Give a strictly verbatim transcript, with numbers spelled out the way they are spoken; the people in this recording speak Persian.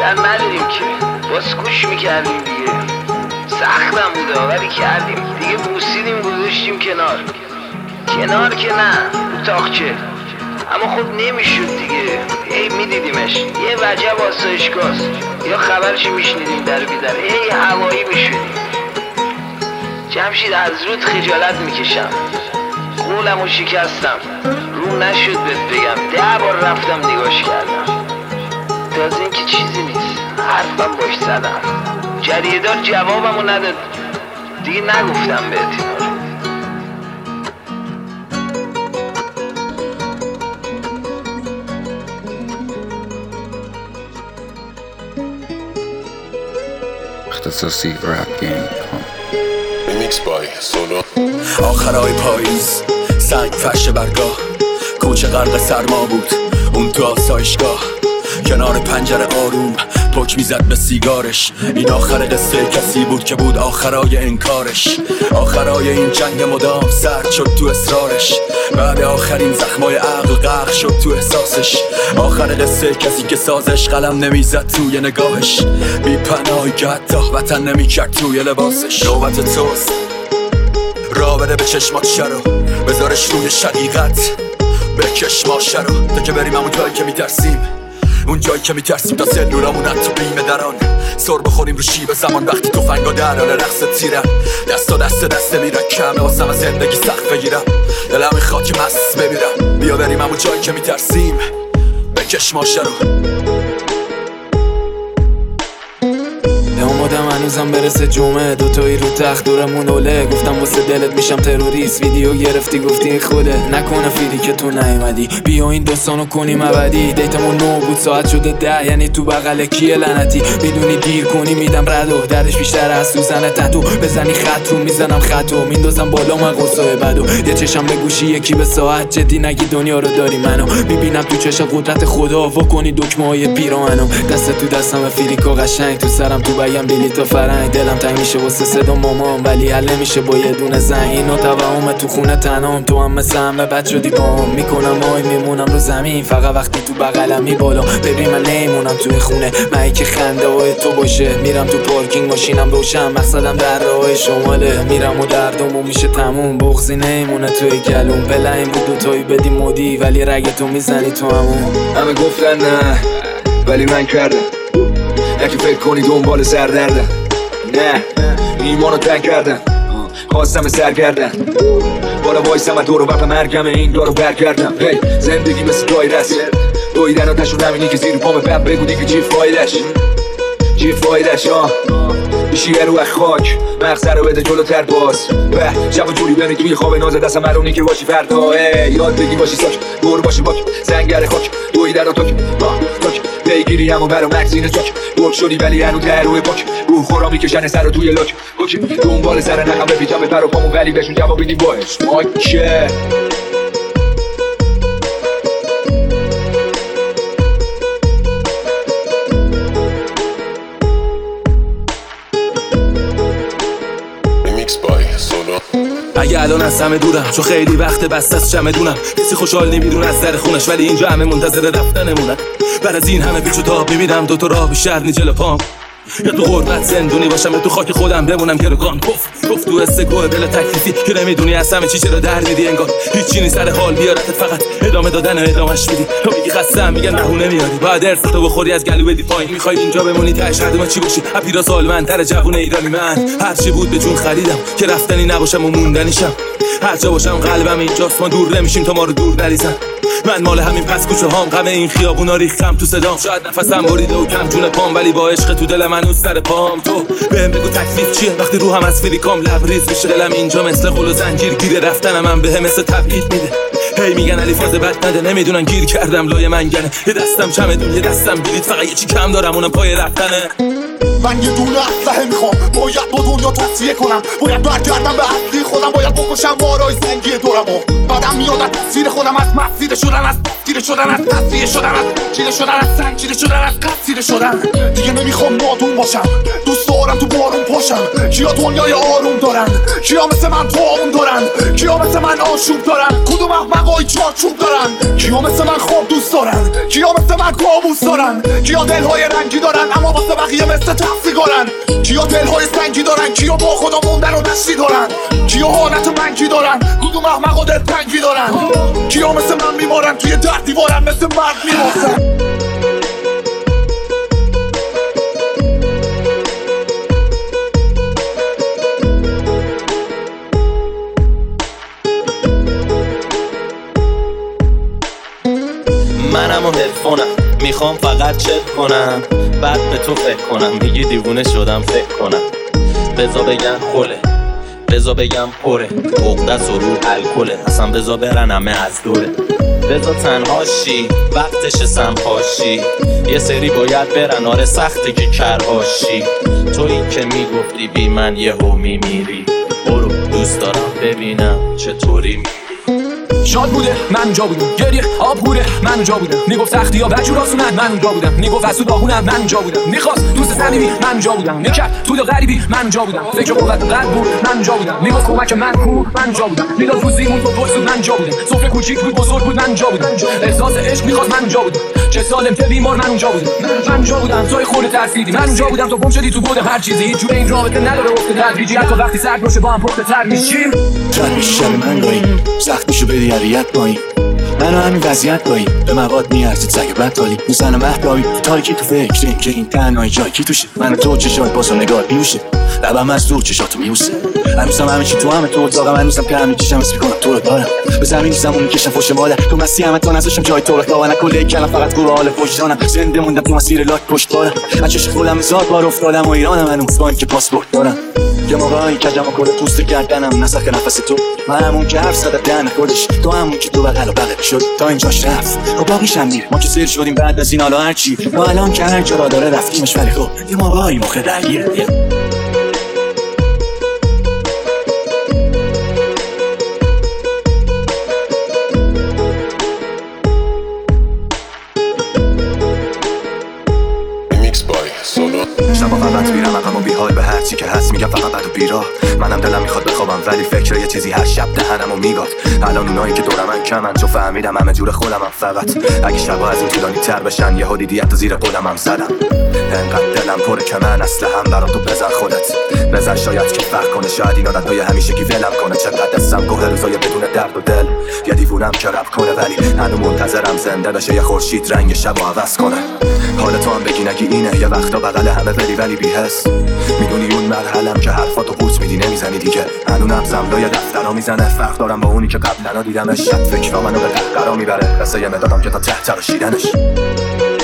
بیشتر نداریم که باز گوش میکردیم دیگه. سختم بوده ولی کردیم دیگه، بوسیدیم گذاشتیم کنار. کنار که نه رو تاقچه، اما خب نمیشد دیگه. ای میدیدیمش یه وجب آسایشگاست، یا خبرش میشنیدیم در بیدر ای هوایی میشدیم. جمشید از رود خجالت میکشم، قولمو شکستم، رو نشد بهت بگم، ده بار رفتم نگاش کردم. تازه این که چیزی نیست، حرفم باش زدم، جریدار جوابمو نداد دیگه، نگفتم بهت اینا رو. اختصاصی رپ گیم کام ریمیکس بای سولو. آخرای پاییز سنگ فرش برگاه، کوچه غرق سرما بود اون تو آسایشگاه، کنار پنجره آروم پک میزد به سیگارش. این آخر قصه کسی بود که بود آخرای انکارش، آخرای این جنگ مدام سرد شد تو اصرارش، بعد آخرین زخمای عقل غرق شد تو احساسش. آخر قصه کسی که سازش قلم نمیزد توی نگاهش، بی پناهی که حتی وطن نمیکرد توی لباسش. نوبت توست را بده به چشمات شرو، بذارش روی شقیقت بکش ماشه رو، تا که بریم همون جایی که میترسیم، اون جایی که میترسیم تا سلولامون تو بیمه دران. سر بخوریم رو شیب زمان وقتی توفنگا در حال رقص تیرن، دستا دست دست میرن، کمه واسم از زندگی سخت بگیرم، دلم میخواد که مست بمیرم. بیا بریم همون جایی که میترسیم، بکش ماشه رو. اومدم هنوزم برسه جمعه، دوتایی رو تخت دورمون اوله، گفتم واسه دلت میشم تروریست، ویدیو گرفتی گفتی این خوده، نکنه فیلی که تو نیومدی، بیا این داستانو کنیم ابدی. دیتمون نو بود ساعت شده ده، یعنی تو بغل کیه لعنتی، میدونی دیر کنی میدم ردو، دردش بیشتر از سوزن تتو، بزنی خط رو میزنم خطو، میندازم بالا من قرصای بدو، یه چشم به گوشی یکی به ساعت، جدی نگی دنیا رو داری منو، میبینم تو چشم قدرت خدا، واکنی دکمه های پیراهنو، دست تو دستم فیلیکو قشنگ، تو سرم تو بگم بلیط و فرنگ، دلم تنگ میشه واسه صدا مامان، ولی حل نمیشه با یه دونه زنگ. اینو توهم تو خونه تنام، تو هم مثل همه بد شدی بام، میکنم آی میمونم رو زمین، فقط وقتی تو بغلم میبالم، ببین من نمیمونم توی خونه، من که خنده های تو باشه، میرم تو پارکینگ ماشینم روشن، مقصدم در راه شماله، میرم و دردمو میشه تموم، بغضی نمیمونه توی گلوم، بله این بود دوتایی بدی مودی، ولی رگ تو میزنی تو همون. همه گفتن نه ولی من کردم، نه که فکر کنی دنبال سردردم، نه ایمانو تنگ کردم، خواستم سر کردم، بالا وایسم و دور و بپ مرگم این دارو برگردم. هی زندگی مثل دایره است، دویدن و تشون همینی که زیر پام بپ بگو دیگه چی فایدش، چی فایدش آه بیشیه رو از خاک، مغزه رو بده جلوتر باز، به شب و جوری بمی توی خواب نازه دستم مرونی که باشی فردا، یاد بگی باشی ساک، دور باشی باک، زنگر خاک، دویدن و تاک تاک، پیگیری همون برام مگزین تاک، گل شدی ولی هنو در روی پاک، روح خورا میکشن سر رو توی لاک، اوکی دنبال سر نخم بپیچم به پر و پامون، ولی بهشون جواب بدی باش ماکه. اگه الان از همه دورم، چون خیلی وقت بست از چمدونم، کسی خوشحال نمیدونه از در خونش، ولی اینجا همه منتظر رفتنمونن. بعد از این همه پیچ و تاب میبینم دوتا راه بیشتر نی جلو پام، یا تو غربت زندونی باشم یا تو خاک خودم بمونم که رو گان گفت گفت تو استگوه بلا تکلیفی، که نمیدونی از همه چی چرا در دیدی، انگار هیچی نی سر حال بیارتت، فقط ادامه دادن و ادامش میدی، تو میگی خستم میگن بهونه میاری، باید ارثتو بخوری از گلو بدی پایین، میخوای اینجا بمونی تهش هر ما چی باشی، اپیرا سالمندتر جوون ایرانی من، هر چی بود به جون خریدم که رفتنی نباشم و موندنیشم، هر جا باشم قلبم اینجاست، ما دور نمیشیم تا ما رو دور نریزن، من مال همین پس کوچه هام، غم این خیابونا ریختم تو صدام، شاید نفسم بریده و کم جون پام، ولی با عشق تو دل من اون سر پام. تو بهم بگو تکلیف چیه وقتی روحم از فریکام لبریز میشه، دلم اینجا مثل قل و زنجیر گیره، رفتنم من بهم مثل تبعید میده، هی میگن علی فاز بد نده، نمیدونن گیر کردم لای منگنه، یه دستم چمدون یه دستم بلیط، فقط یه چی کم دارم اونم پای رفتنه. من یه دونه اسلحه میخوام، باید با دنیا تصفیه کنم، باید برگردم به اصلی خودم، باید بکشم بارای زنگی دورمو، بعدم میاد از تفسیر خودم، از مسیر شدن، از تفسیر شدن، از تصفیه شدن، از چیره شدن، از سنگ چیره شدن، از قصیر شدن. دیگه نمیخوام نادون باشم، دوست دارم میبارن تو بارون پاشن؟ کیا دنیای آروم دارن؟ کیا مثل من توامون دارن؟ کیا مثل من آشوب دارن؟ کدوم احمقای چارچوب دارن؟ کیا مثل من خواب دوست دارن؟ کیا مثل من کابوس دارن؟ کیا دلهای رنگی دارن اما واسه بقیه مثل تفسیگارن؟ کیا دلهای سنگی دارن؟ کیا با خدا موندن و نشی دارن؟ کیا حالت منگی دارن؟ کدوم احمقا دلتنگی دارن؟ کیا مثل من میمارن توی در دیوارن مثل مرد میمارن؟ منم و هدفونم میخوام فقط چک کنم، بعد به تو فکر کنم. میگی دیوونه شدم فکر کنم. بزا بگم خوله، بزا بگم پره، عقدس و رو الکله، اصلا بزا برن همه از دوره. بزا تنهاشی وقتش سمپاشی، یه سری باید برن آره سخته که کرهاشی. تویی که میگفتی بی من یهو میمیری، برو دوست دارم ببینم چطوری میری. شاد بوده من اونجا بودم، گریه آب بوده من اونجا بودم. میگفت سختی ها بجور آسونن من اونجا بودم. میگفت از تو داغونم من اونجا بودم. میخواست دوست صمیمی من اونجا بودم. میکرد تو غریبی من اونجا بودم. فکر قوت قلب بود من اونجا بودم. میگفت کمک من کو من اونجا بودم. میداد روزیمون تو پرسود من اونجا بودم. سفره کوچیک بود بزرگ بود من اونجا بودم. احساس عشق میخواست من اونجا بودم. چه سالم که بیمار من اونجا بودم. من اونجا بودم توی خورده ترسیدی من اونجا بودم. تو گم شدی تو بود هر چیزی. هیچ جور این رابطه نداره افت تدریجی. حتی وقتی سرد باشه با هم پخته تر میشیم. شاید میشه من گاهی سخت میشه به دیگریت پایین. منو همین وضعیت گاهی به مواد میارزید سگ بدتالی. میزنم احبابی تاریکی تو فکریم که این تنهایی جای کی توشه. منو تو چشات بازو نگاه بیوشه، لبم از دور چشاتو میوسه. هنوزم همه چی تو همه تو اتاقم. هنوزم که همه چیشم اسم میکنم تو رو دارم. به زمین زمون میکشم فوش مادر. تو مستی همه تا نزاشم جای تو رو داغنه. کله کلم فقط گوه حال وجدانم. زنده موندم تو مسیر لاک پشت بارم. از چشم خودم زاد بار افتادم و ایرانم هنوز با اینکه پاسپورت دارم. یه موقعی کجم و کل پوست گردنم نسخ نفس تو. من همون که حرف زده دهن خودش، تو همون که تو بغل و بغل شد تا اینجاش رفت و باقیش هم دیر. ما که سیر شدیم بعد از این حالا هرچی ما الان که هر جا را داره رفتیمش. ولی خب یه موقعی مخه درگیره. شبا فقط میرم عقب و بیحال به هر چی که هست میگم فقط بد و بیراه. منم دلم میخواد بخوابم ولی فکر یه چیزی هر شب دهنمو میگاد. الان اونایی که دور من کمن چون فهمیدم همه جور خودمم. فقط اگه شبا از این طولانی تر بشن یهو دیدی حتی زیر قدمم زدم. انقدر دلم پره که من اصلا هم برا تو بزن خودت بزن. شاید که فرق کنه، شاید این عادتای همیشگی ولم کنه. چقدر دستم گوه روزای بدون درد و دل. یه دیوونم که رپ کنه ولی هنو منتظرم زنده بشه یه خورشید رنگ شبو عوض کنه. حال تو هم بگی نگی اینه یه وقتا بغل همه ولی ولی بی حس. میدونی اون مرحلم که حرفاتو قورت میدی نمیزنی دیگه. هنونم زملای دفترا میزنه. فرق دارم با اونی که قبلا دیدمش. شب فکرا منو به قهقرا میبره. قصه یه مدادم که تا ته تراشیدنش.